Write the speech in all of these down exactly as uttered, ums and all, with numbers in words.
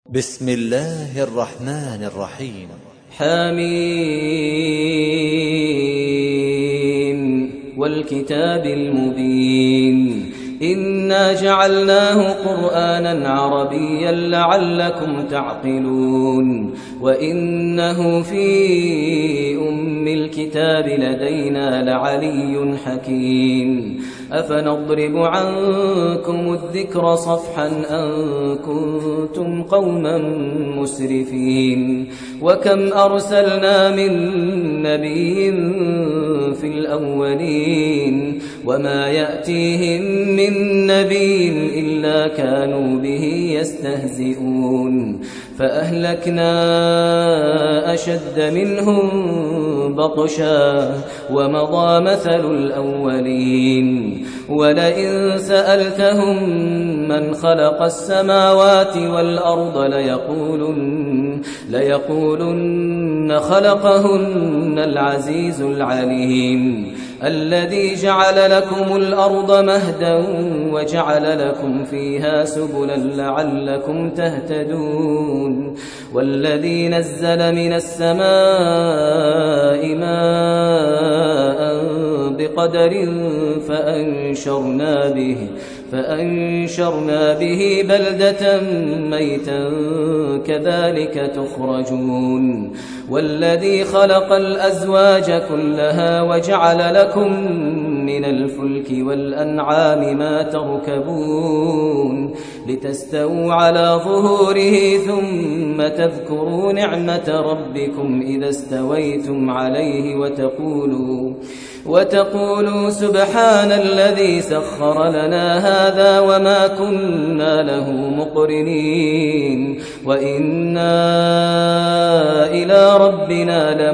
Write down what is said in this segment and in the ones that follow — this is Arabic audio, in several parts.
بسم الله الرحمن الرحيم. حميم والكتاب المبين إنا جعلناه قرآنا عربيا لعلكم تعقلون وإنه في أم الكتاب لدينا لعلي حكيم أفنضرب عنكم الذكر صفحا أن كنتم قوما مسرفين وكم أرسلنا من نبي في الأولين وما يأتيهم من نبي إلا كانوا به يستهزئون فأهلكنا أشد منهم بطشا ومضى مثل الأولين ولئن سألتهم من خلق السماوات والأرض ليقولن, ليقولن خلقهن العزيز العليم الذي جعل لكم الأرض مهدا وجعل لكم فيها سبلا لعلكم تهتدون والذي نزل من السماء ماء بقدر فأنشرنا به فأنشرنا به بلدة ميتا كذلك تخرجون والذي خلق الأزواج كلها وجعل لكم من الفلك والأنعام ما تركبون لتستووا على ظهوره ثم تذكروا نعمة ربكم إذا استويتم عليه وتقولوا وتقولوا سبحان الذي سخر لنا هذا وما كنا له مقرنين وإنا إلى ربنا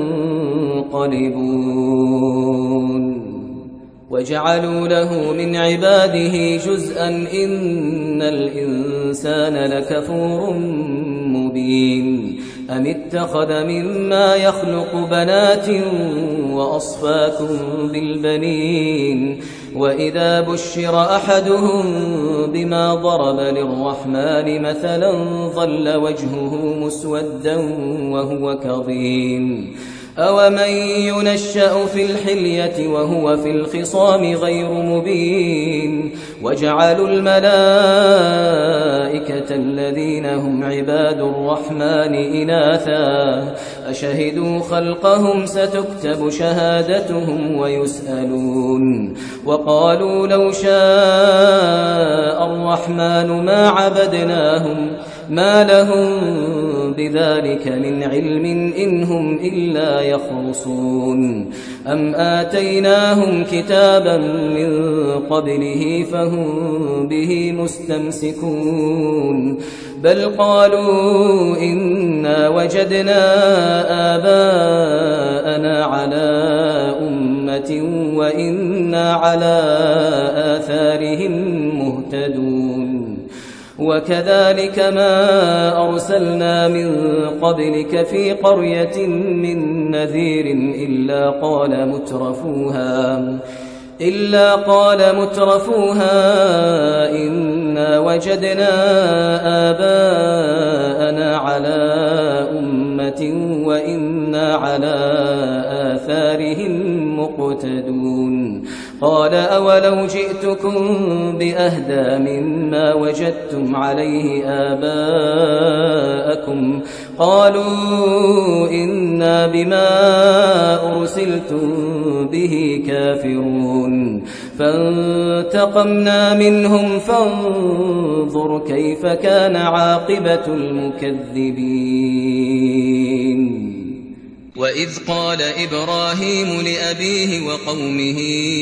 لمنقلبون وجعلوا له من عباده جزءا إن الإنسان لكفور مبين أم اتخذ مما يخلق بنات وأصفاكم بالبنين وإذا بشر أحدهم بما ضرب للرحمن مثلا ظل وجهه مسودا وهو كظيم أومن ينشأ في الحلية وهو في الخصام غير مبين وجعلوا الملائكة الذين هم عباد الرحمن إناثا أشهدوا خلقهم ستكتب شهادتهم ويسألون وقالوا لو شاء الرحمن ما عبدناهم ما لهم بذلك من علم إن هم إلا يخرصون أم آتيناهم كتابا من قبله فهم به مستمسكون بل قالوا إنا وجدنا آباءنا على أمة وإنا على آثارهم مهتدون وكذلك ما أرسلنا من قبلك في قرية من نذير إلا قال مترفوها إلا قال مترفوها إنا وجدنا آباءنا على أمة وإنا على آثارهم مقتدون قال أولو جئتكم بأهدى مما وجدتم عليه آباءكم قالوا إنا بما أرسلتم به كافرون فانتقمنا منهم فانظر كيف كان عاقبة المكذبين وإذ قال إبراهيم لأبيه وقومه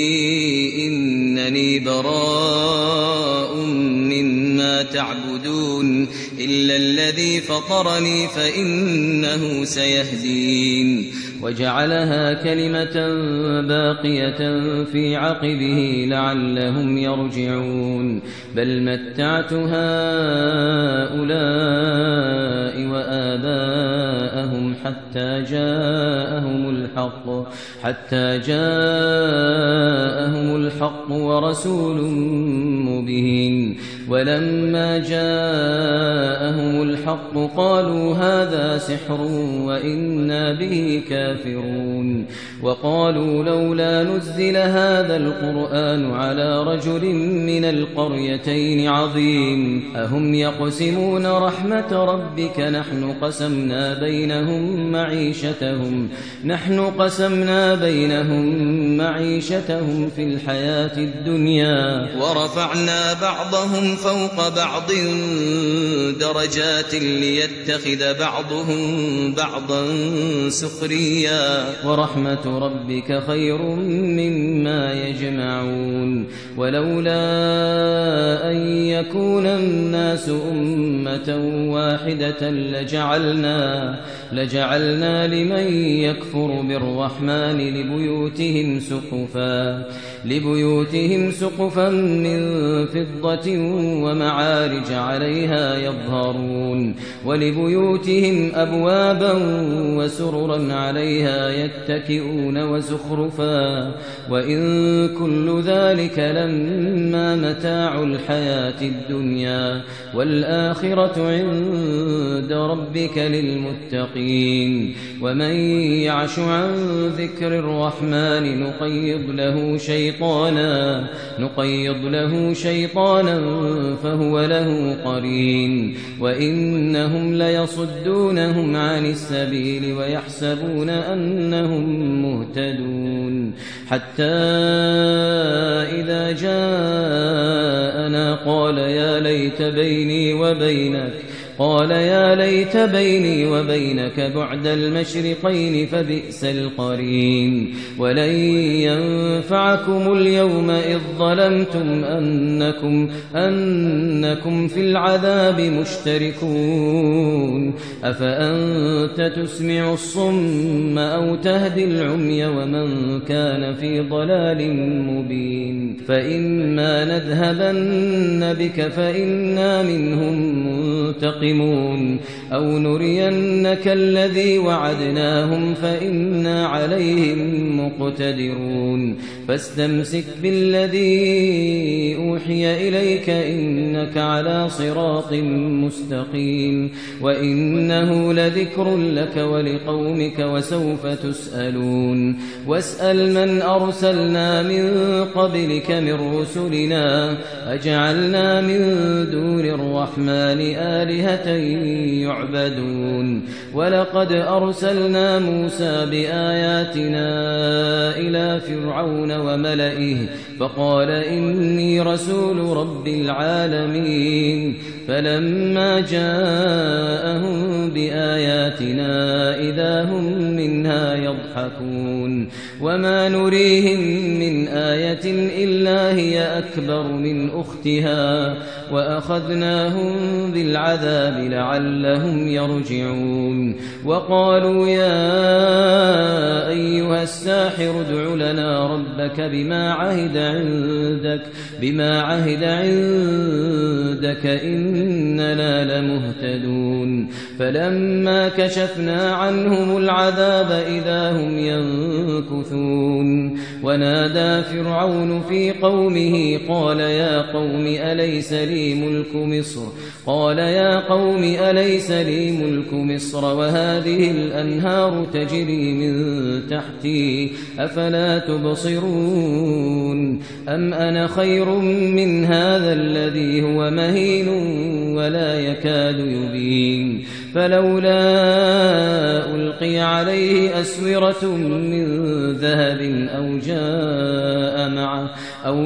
إنني براء مما تعبدون إلا الذي فطرني فإنه سيهدين وجعلها كلمة باقية في عقبه لعلهم يرجعون بل متعت هؤلاء وآباءهم حتى جاءهم الحق حتى جاءهم الحق ورسول مبين ولما جاءهم الحق قالوا هذا سحر وإنا به كافرون وقالوا لولا نزل هذا القرآن على رجل من القريتين عظيم أهم يقسمون رحمة ربك نحن قسمنا بينهم معيشتهم نحن قسمنا بينهم معيشتهم في الحياة الدنيا ورفعنا بعضهم فوق بعض درجات ليتخذ بعضهم بعضا سخريا ورحمة ربك خير مما يجمعون ولولا أن يكون الناس أمة واحدة لجعلنا لجعلنا لمن يكفر بالرحمن لبيوتهم سقفا لبيوتهم سقفا من فضة ومعارج عليها يظهرون ولبيوتهم أبوابا وسررا عليها يتكئون وزخرفا وإن كل ذلك لما متاع الحياة الدنيا والآخرة عند ربك للمتقين ومن يعش عن ذكر الرحمن نقيض له شيطانا نقيض له شيطانا فهو له قرين وإنهم ليصدونهم عن السبيل ويحسبون أنهم مهتدون حتى إذا جاءنا قال يا ليت بيني وبينك قال يا ليت بيني وبينك بعد المشرقين فبئس القرين ولن ينفعكم اليوم إذ ظلمتم أنكم, أنكم في العذاب مشتركون أفأنت تسمع الصم أو تهدي العمي ومن كان في ضلال مبين فإما نذهبن بك فإنا منهم منتقمون أو نرينك الذي وعدناهم فإنا عليهم مقتدرون فاستمسك بالذي أوحي إليك إنك على صراط مستقيم وإنه لذكر لك ولقومك وسوف تسألون واسأل من أرسلنا من قبلك من رسلنا أجعلنا من دون الرحمن آلهة يعبدون ولقد أرسلنا موسى بآياتنا إلى فرعون وملئه فقال إني رسول رب العالمين فلما جاءهم بآياتنا إذا هم منها يضحكون وما نريهم من آية إلا هي أكبر من أختها وأخذناهم بالعذاب لعلهم يرجعون وقالوا يا أيها الساحر ادع لنا ربك بما عهد عندك بما عهد عندك إننا لمهتدون فلما كشفنا عنهم العذاب إذا هم ينكثون ونادى فرعون في قومه قال يا قوم أليس لي ملك مصر قال يا قوم أليس لي ملك مصر وهذه الأنهار تجري من تحتي أفلا تبصرون أم أنا خير من هذا الذي هو مهين ولا يكاد يبين فلولا ألقي عليه أسورة من ذهب أو جاء معه أو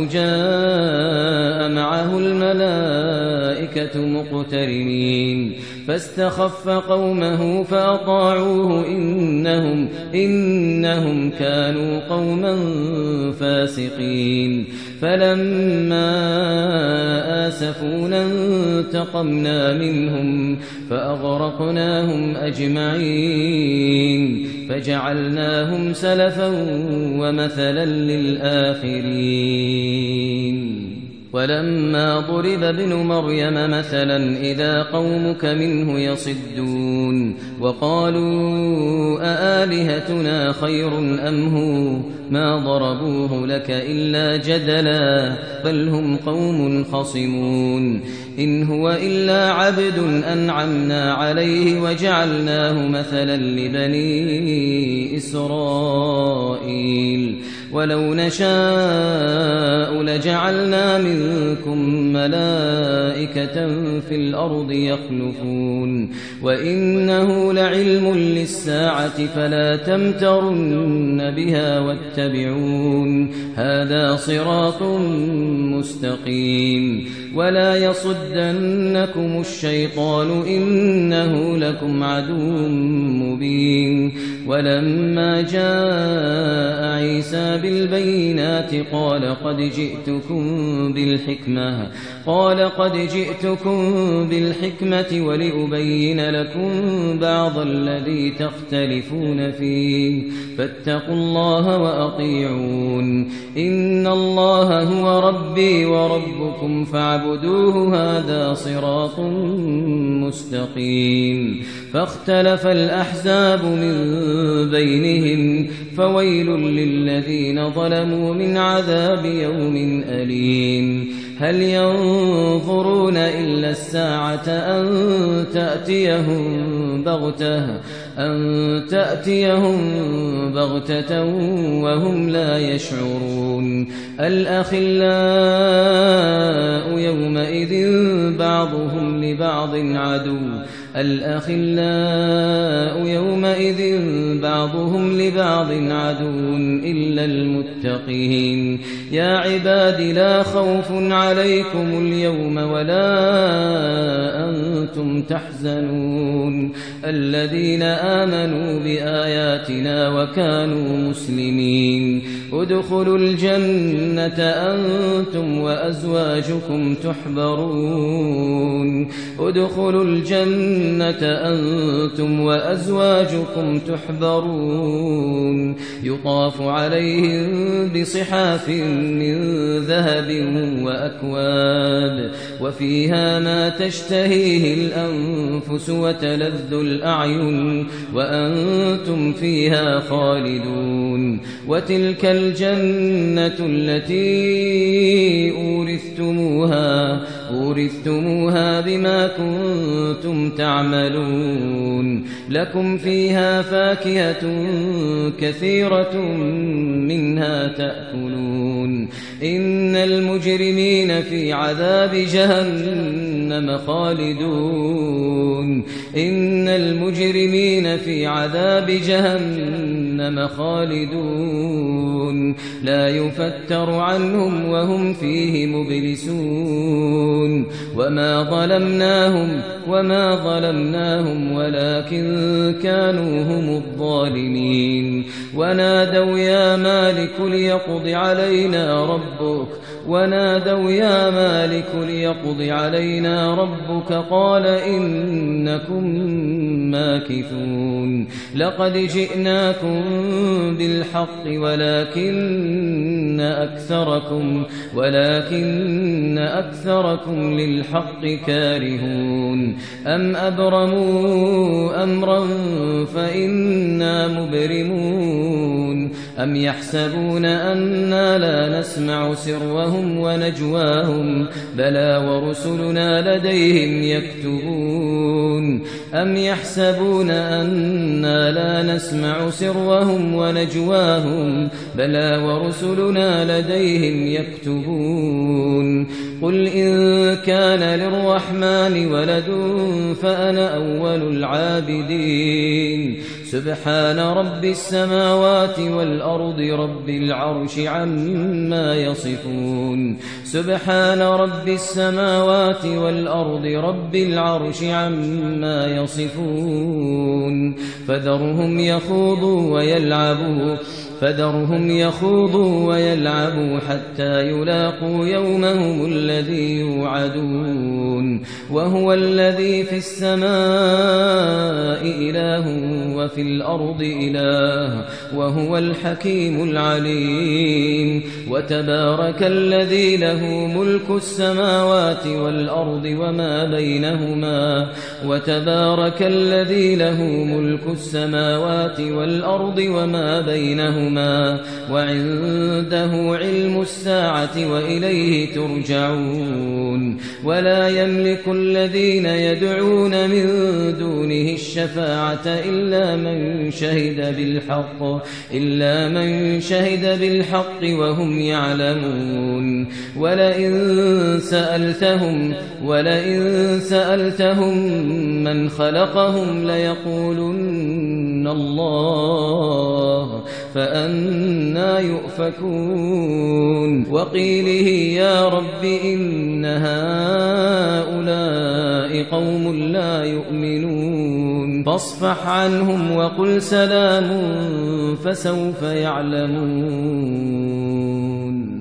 جاء معه الملائكة مقترنين فاستخف قومه فأطاعوه إنهم إنهم كانوا قوما فاسقين فلما آسفونا انتقمنا منهم فأغرقناهم أجمعين فجعلناهم سلفا ومثلا للآخرين ولما ضرب ابن مريم مثلا إذا قومك منه يصدون وقالوا أآلهتنا خير أم هو ما ضربوه لك إلا جدلا بل هم قوم خصمون إن هو إلا عبد أنعمنا عليه وجعلناه مثلا لبني إسرائيل ولو نشاء لجعلنا منكم ملائكة في الأرض يخلفون وإنه لعلم للساعة فلا تمترن بها واتبعون هذا صراط مستقيم ولا يصدنكم الشيطان إنه لكم عدو مبين ولما جاء عيسى بالبينات قال قد جئتكم بالحكمة قال قد جئتكم بالحكمة ولأبين لكم بعض الذي تختلفون فيه فاتقوا الله وأطيعون إن الله هو ربي وربكم فاعبدوه هذا صراط مستقيم فاختلف الأحزاب من بينهم فويل للذين ظلموا من عذاب يوم أليم هل ينظرون إلا الساعة أن تأتيهم بغتة أن تأتيهم بغتة وهم لا يشعرون الأخلاء يومئذ بعضهم لبعض عدو الأخلاء يومئذ بعضهم لبعض عدو إلا المتقين يا عباد لا خوف عليكم اليوم ولا أنتم تحزنون الذين آمنوا بآياتنا وكانوا مسلمين ادخلوا الجنة أنتم وأزواجكم تحبرون ادخلوا الجنة أنتم وأزواجكم تحبرون يطاف عليهم بصحاف من ذهب وأكواب وفيها ما تشتهيه الأنفس وتلذ الأعين وأنتم فيها خالدون وتلك الجنة التي أورثتموها أورثتموها بما كنتم تعملون لكم فيها فاكهة كثيرة منها تأكلون إن المجرمين في عذاب جهنم خالدون إن المجرمين في عذاب جهنم خالدون لا يفتر عنهم وهم فيه مبلسون وما ظلمناهم وما ظلمناهم ولكن كانوا هم الظالمين ونادوا يا مالك ليقض علينا ربك ونادوا يا مالك ليقض علينا ربك قال إنكم ماكثون لقد جئناكم بالحق ولكن أكثركم ولكن أكثركم للحق كارهون أم أبرموا أمرا فإنا مبرمون أم يحسبون أنا لا نسمع سرهم ونجواهم بلى ورسلنا لديهم يكتبون أم يحسبون أنا لا نسمع سرهم ونجواهم بلى ورسلنا لديهم يكتبون قل إن كان للرحمن ولد فأنا أول العابدين سبحان رب السماوات والأرض رب العرش عما يصفون سبحان رب السماوات والأرض رب العرش عما يصفون فذرهم يخوضوا ويلعبوا فذرهم يخوضوا ويلعبوا حتى يلاقوا يومهم الذي يوعدون وهو الذي في السماء إله وفي الأرض إله وهو الحكيم العليم وتبارك الذي له ملك السماوات والأرض وما بينهما وتبارك الذي له ملك السماوات والأرض وما بينهما وعنده علم الساعة وإليه ترجعون ولا يملك الذين يدعون من دونه الشفاعة إلا من شهد بالحق إلا من شهد بالحق وهم يعلمون ولئن سألتهم ولئن سألتهم من خلقهم ليقولن الله فأنى يؤفكون وقيله يا رب إن هؤلاء قوم لا يؤمنون فاصفح عنهم وقل سلام فسوف يعلمون.